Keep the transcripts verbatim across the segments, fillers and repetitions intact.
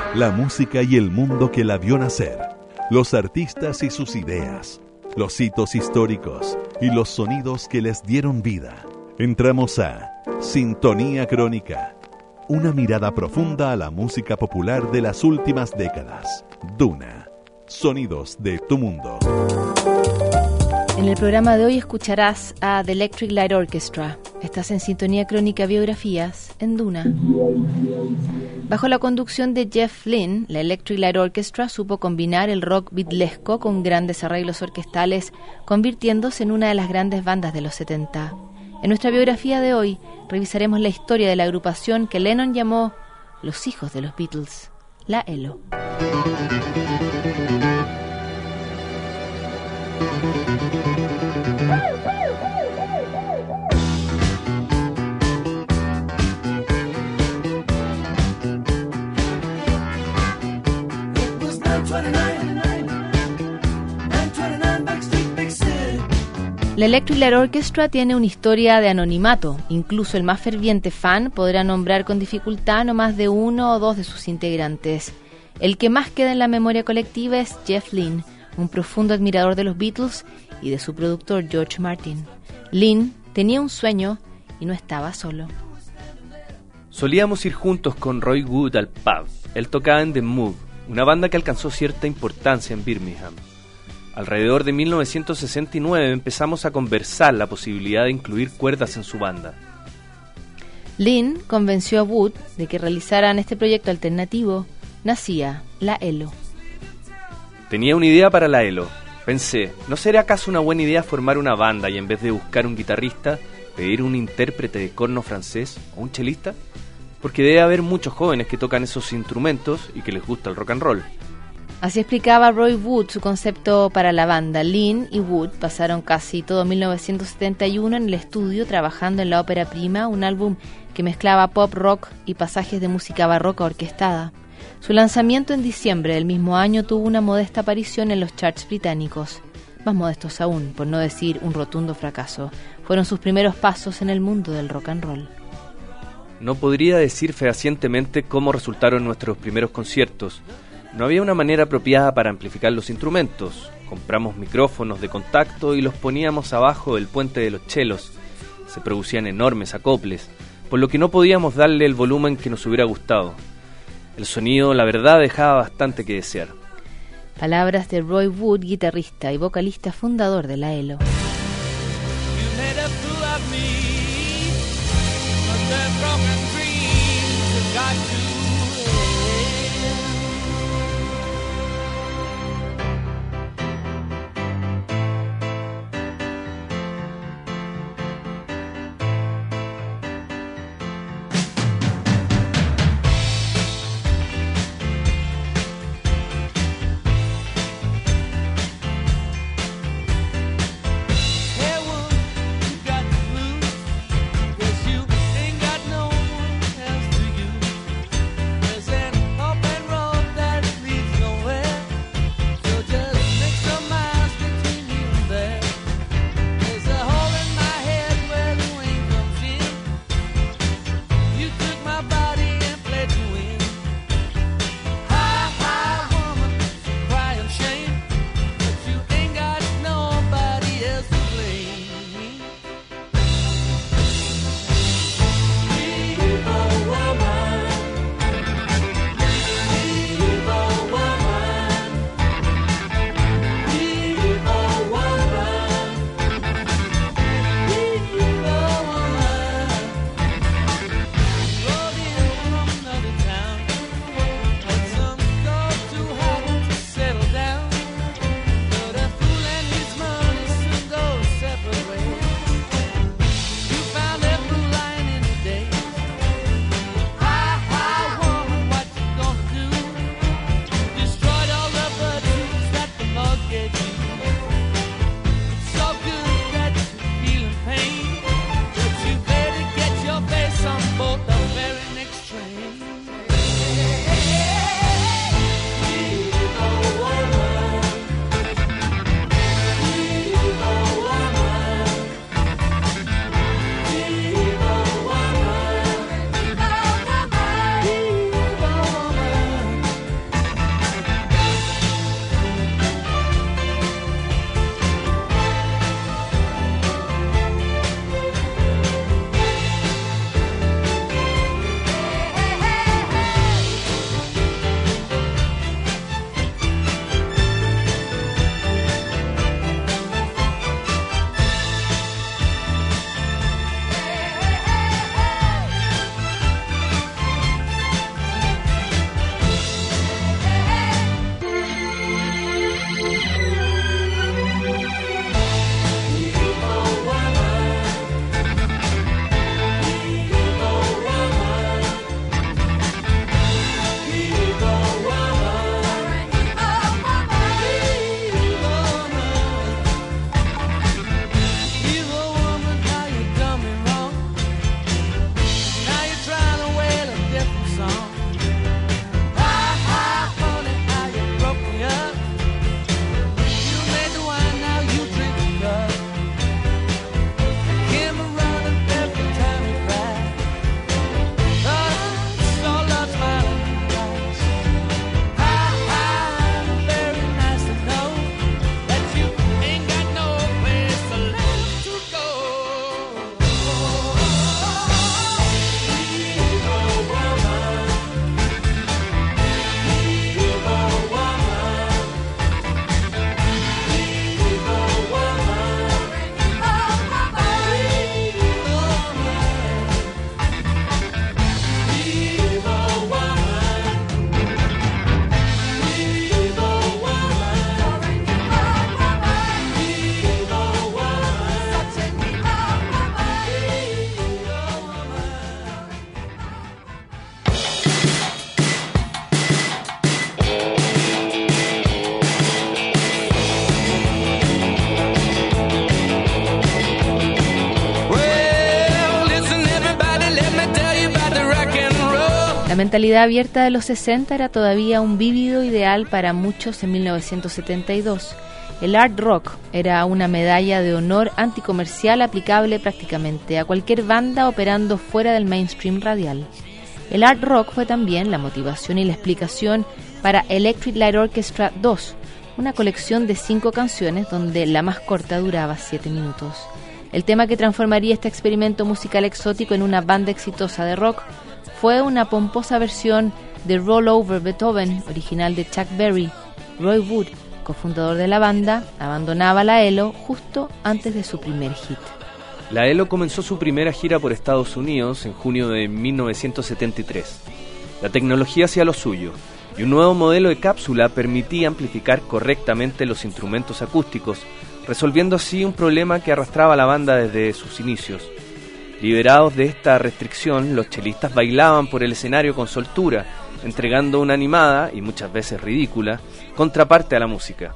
La música y el mundo que la vio nacer, los artistas y sus ideas, los hitos históricos y los sonidos que les dieron vida. Entramos a Sintonía Crónica, una mirada profunda a la música popular de las últimas décadas. Duna, sonidos de tu mundo. En el programa de hoy escucharás a The Electric Light Orchestra. Estás en Sintonía Crónica Biografías en Duna. Bajo la conducción de Jeff Lynne, la Electric Light Orchestra supo combinar el rock beatlesco con grandes arreglos orquestales, convirtiéndose en una de las grandes bandas de los setenta. En nuestra biografía de hoy revisaremos la historia de la agrupación que Lennon llamó los hijos de los Beatles, la E L O. La Electric Light Orchestra tiene una historia de anonimato. Incluso el más ferviente fan podrá nombrar con dificultad no más de uno o dos de sus integrantes. El que más queda en la memoria colectiva es Jeff Lynne, un profundo admirador de los Beatles y de su productor George Martin. Lynne tenía un sueño y no estaba solo. Solíamos ir juntos con Roy Wood al pub. Él tocaba en The Moog, una banda que alcanzó cierta importancia en Birmingham. Alrededor de mil novecientos sesenta y nueve empezamos a conversar la posibilidad de incluir cuerdas en su banda. Lynne convenció a Wood de que realizaran este proyecto alternativo. Nacía la E L O. Tenía una idea para la E L O. Pensé, ¿no sería acaso una buena idea formar una banda y en vez de buscar un guitarrista, pedir un intérprete de corno francés o un chelista? Porque debe haber muchos jóvenes que tocan esos instrumentos y que les gusta el rock and roll. Así explicaba Roy Wood su concepto para la banda. Lynne y Wood pasaron casi todo mil novecientos setenta y uno en el estudio trabajando en la ópera prima, un álbum que mezclaba pop rock y pasajes de música barroca orquestada. Su lanzamiento en diciembre del mismo año tuvo una modesta aparición en los charts británicos. Más modestos aún, por no decir un rotundo fracaso. Fueron sus primeros pasos en el mundo del rock and roll. No podría decir fehacientemente cómo resultaron nuestros primeros conciertos. No había una manera apropiada para amplificar los instrumentos. Compramos micrófonos de contacto y los poníamos abajo del puente de los chelos. Se producían enormes acoples, por lo que no podíamos darle el volumen que nos hubiera gustado. El sonido, la verdad, dejaba bastante que desear. Palabras de Roy Wood, guitarrista y vocalista fundador de la E L O. La mentalidad abierta de los sesenta era todavía un vívido ideal para muchos en mil novecientos setenta y dos. El art rock era una medalla de honor anticomercial aplicable prácticamente a cualquier banda operando fuera del mainstream radial. El art rock fue también la motivación y la explicación para Electric Light Orchestra dos, una colección de cinco canciones donde la más corta duraba siete minutos. El tema que transformaría este experimento musical exótico en una banda exitosa de rock fue una pomposa versión de Roll Over Beethoven, original de Chuck Berry. Roy Wood, cofundador de la banda, abandonaba la E L O justo antes de su primer hit. La E L O comenzó su primera gira por Estados Unidos en junio de mil novecientos setenta y tres. La tecnología hacía lo suyo, y un nuevo modelo de cápsula permitía amplificar correctamente los instrumentos acústicos, resolviendo así un problema que arrastraba a la banda desde sus inicios. Liberados de esta restricción, los chelistas bailaban por el escenario con soltura, entregando una animada, y muchas veces ridícula, contraparte a la música.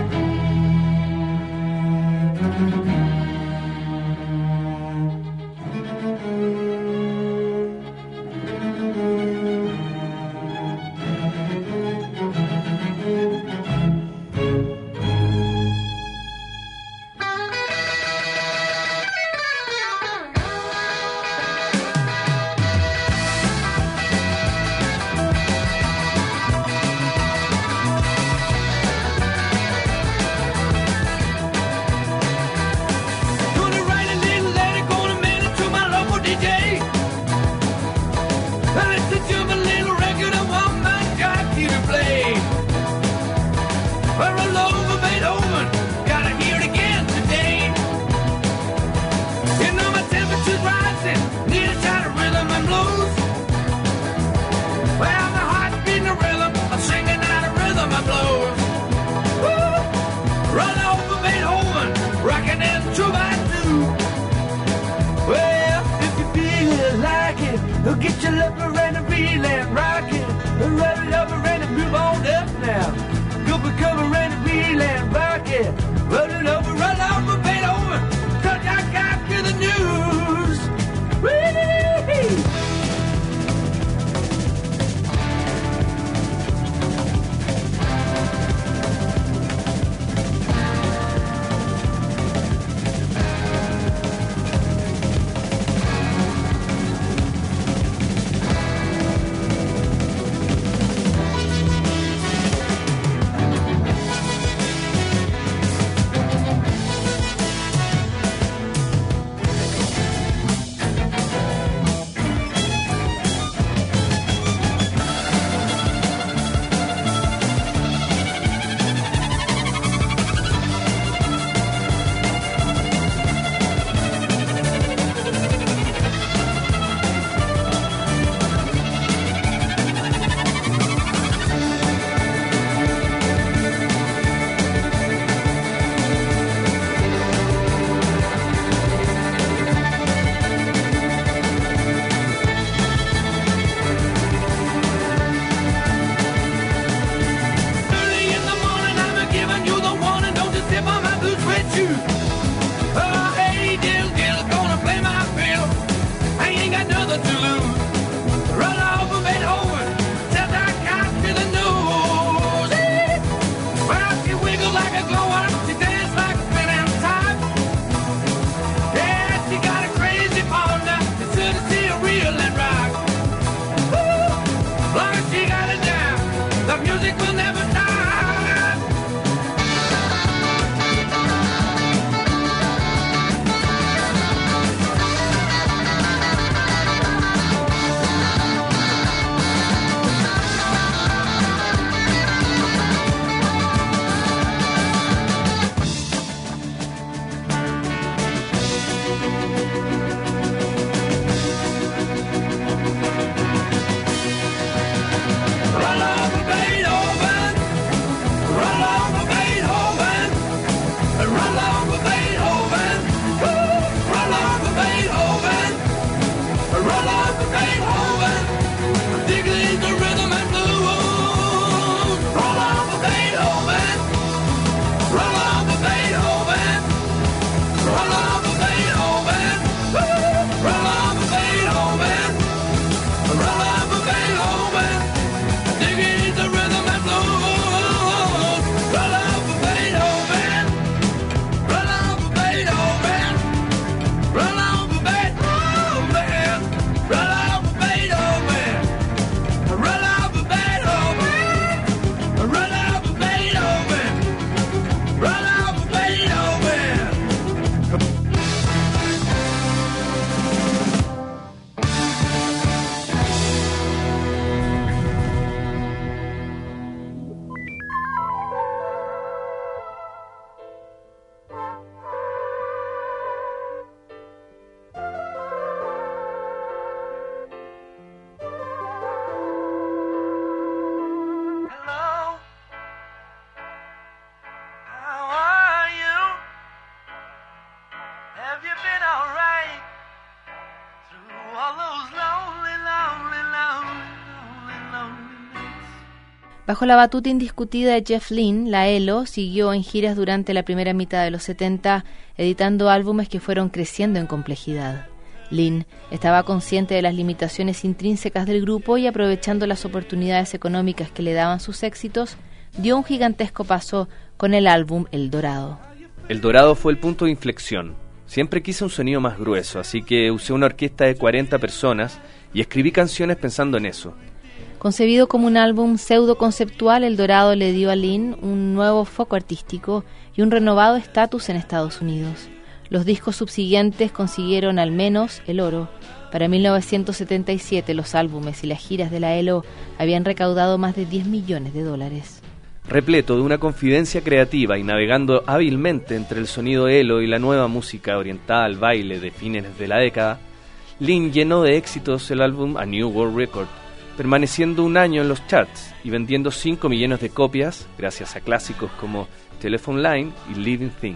Get your lover and a reel and rock it. Roll it over and move on up now. Go for cover and a reel and rock it. Roll it over, roll over, Beethoven. Cause I got to the news. Whee! Bajo la batuta indiscutida de Jeff Lynne, la E L O siguió en giras durante la primera mitad de los setenta, editando álbumes que fueron creciendo en complejidad. Lynne estaba consciente de las limitaciones intrínsecas del grupo y, aprovechando las oportunidades económicas que le daban sus éxitos, dio un gigantesco paso con el álbum El Dorado. El Dorado fue el punto de inflexión. Siempre quise un sonido más grueso, así que usé una orquesta de cuarenta personas y escribí canciones pensando en eso. Concebido como un álbum pseudo-conceptual, El Dorado le dio a Lynne un nuevo foco artístico y un renovado estatus en Estados Unidos. Los discos subsiguientes consiguieron al menos el oro. Para mil novecientos setenta y siete, los álbumes y las giras de la E L O habían recaudado más de diez millones de dólares. Repleto de una confidencia creativa y navegando hábilmente entre el sonido E L O y la nueva música oriental al baile de fines de la década, Lynne llenó de éxitos el álbum A New World Record, permaneciendo un año en los charts y vendiendo cinco millones de copias gracias a clásicos como Telephone Line y Living Thing.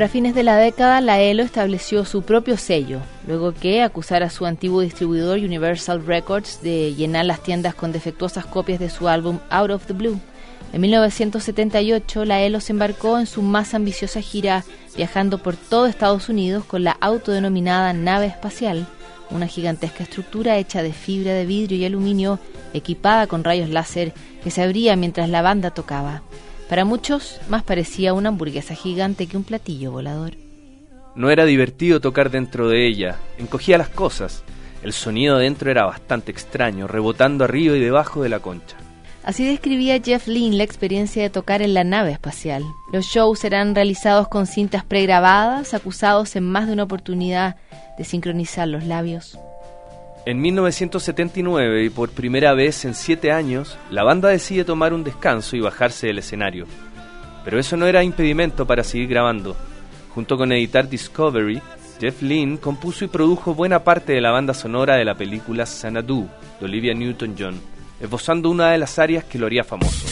Para fines de la década, la E L O estableció su propio sello, luego que acusara a su antiguo distribuidor Universal Records de llenar las tiendas con defectuosas copias de su álbum Out of the Blue. En mil novecientos setenta y ocho, la E L O se embarcó en su más ambiciosa gira, viajando por todo Estados Unidos con la autodenominada nave espacial, una gigantesca estructura hecha de fibra de vidrio y aluminio, equipada con rayos láser que se abría mientras la banda tocaba. Para muchos, más parecía una hamburguesa gigante que un platillo volador. No era divertido tocar dentro de ella, encogía las cosas. El sonido dentro era bastante extraño, rebotando arriba y debajo de la concha. Así describía Jeff Lynne la experiencia de tocar en la nave espacial. Los shows eran realizados con cintas pregrabadas, acusados en más de una oportunidad de sincronizar los labios. En mil novecientos setenta y nueve, y por primera vez en siete años, la banda decide tomar un descanso y bajarse del escenario. Pero eso no era impedimento para seguir grabando. Junto con editar Discovery, Jeff Lynne compuso y produjo buena parte de la banda sonora de la película Xanadu, de Olivia Newton-John, esbozando una de las áreas que lo haría famoso.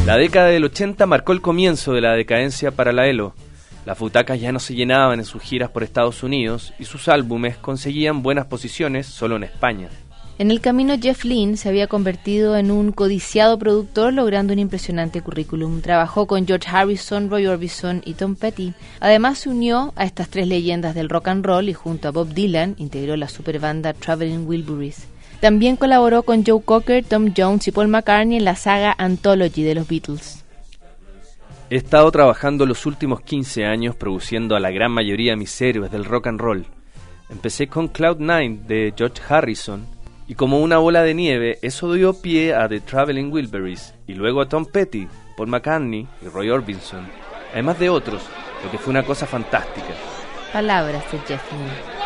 La década del ochenta marcó el comienzo de la decadencia para la Elo. Las butacas ya no se llenaban en sus giras por Estados Unidos y sus álbumes conseguían buenas posiciones solo en España. En el camino, Jeff Lynne se había convertido en un codiciado productor, logrando un impresionante currículum. Trabajó con George Harrison, Roy Orbison y Tom Petty. Además, se unió a estas tres leyendas del rock and roll y junto a Bob Dylan integró la superbanda Traveling Wilburys. También colaboró con Joe Cocker, Tom Jones y Paul McCartney en la saga Anthology de los Beatles. He estado trabajando los últimos quince años produciendo a la gran mayoría de mis héroes del rock and roll. Empecé con Cloud Nine de George Harrison y como una bola de nieve eso dio pie a The Traveling Wilburys y luego a Tom Petty, Paul McCartney y Roy Orbison, además de otros, lo que fue una cosa fantástica. Palabras de Jeff Lynne.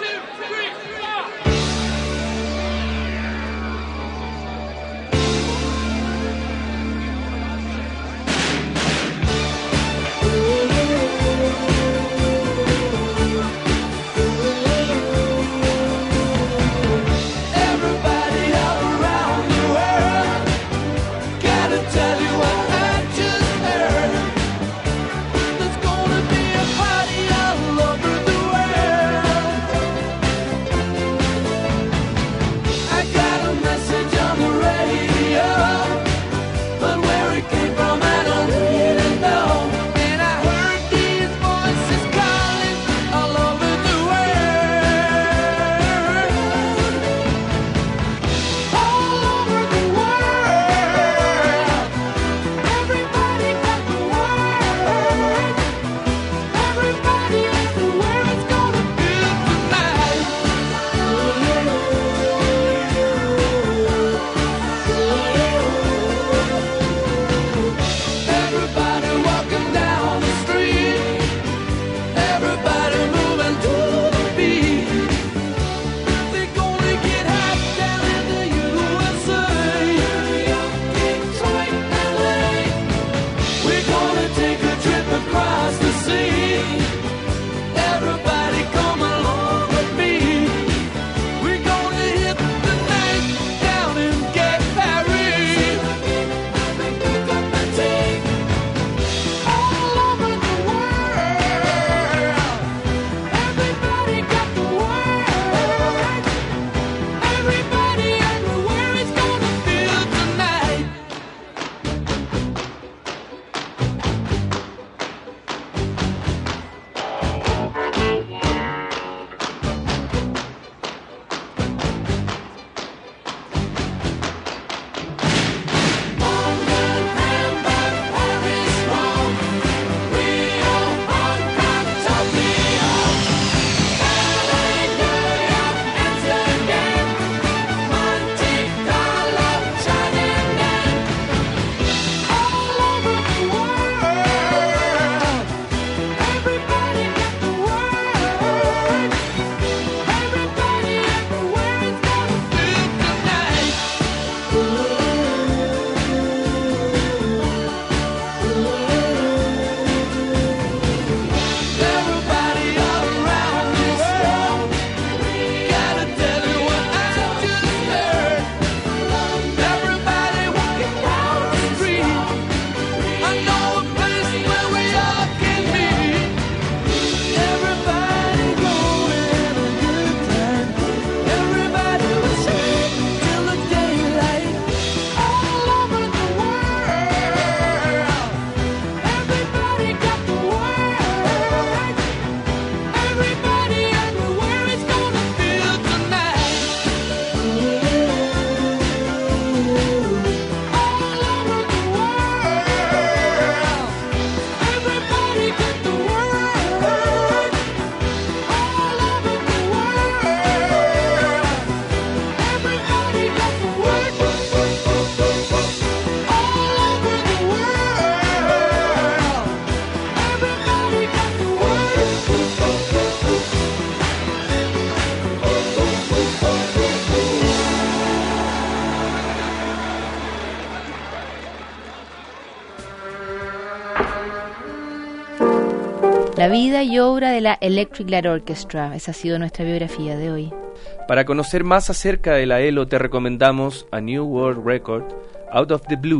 La vida y obra de la Electric Light Orchestra. Esa ha sido nuestra biografía de hoy. Para conocer más acerca de la E L O te recomendamos A New World Record, Out of the Blue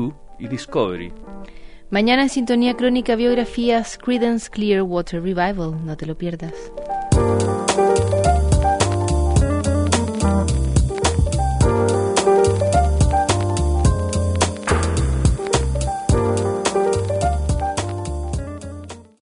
y Discovery. Mañana en Sintonía Crónica Biografías, Creedence Clearwater Revival, no te lo pierdas.